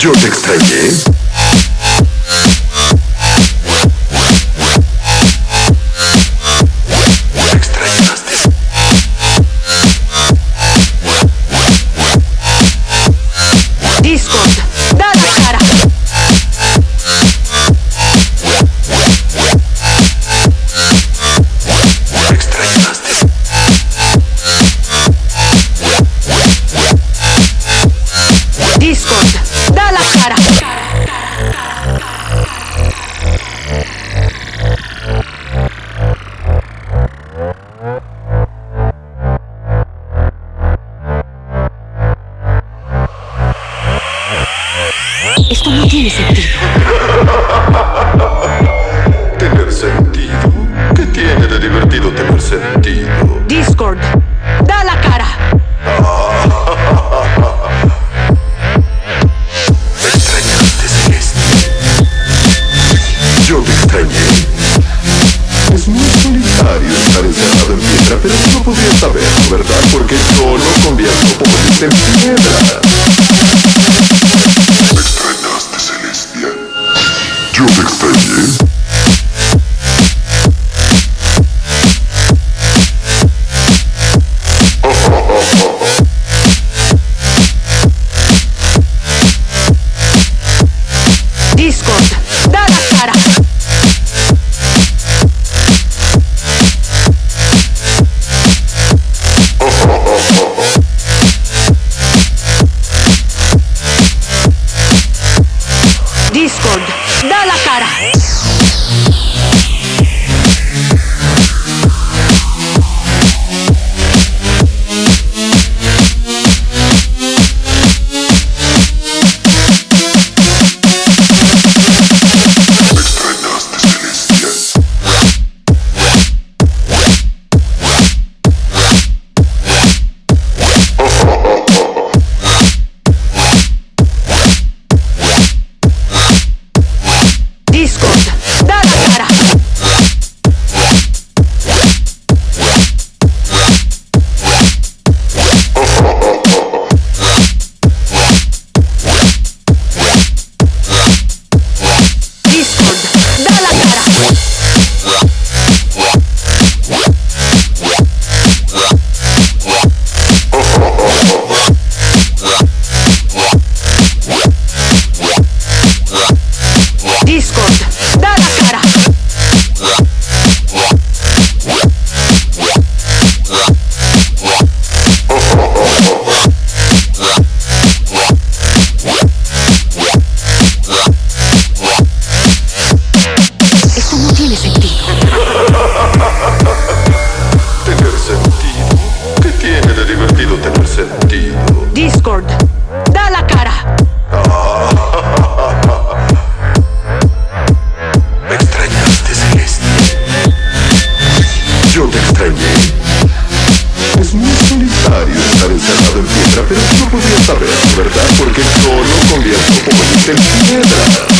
Yo te extrañé. ¿Me extrañaste? Discord, da la cara. ¿Me extrañaste? Discord, da la cara. Esto no tiene sentido. ¿Tener sentido? ¿Qué tiene de divertido tener sentido? Discord, da la cara. ¿Me extrañaste, Celeste? Yo te extrañé. Es muy solitario estar encerrado en piedra, pero no podría saberlo, ¿verdad? Porque yo no convierto polvo en piedra. ¿Me extrañaste, Celestia? Yo te extrañé. Discord, da la cara. Discord, da la cara. ¿Me extrañaste, Celestia? Discord, da la cara. Discord, da la cara. Discord, da la cara. Esto no tiene sentido. ¿Tener sentido? ¿Qué tiene de divertido tener sentido? Discord, da la cara. ¿Me extrañaste, Celeste? Yo te extrañé. Es muy solitario estar encerrado en piedra, pero no podría saberlo, ¿verdad? Porque yo no convierto polvo en piedra.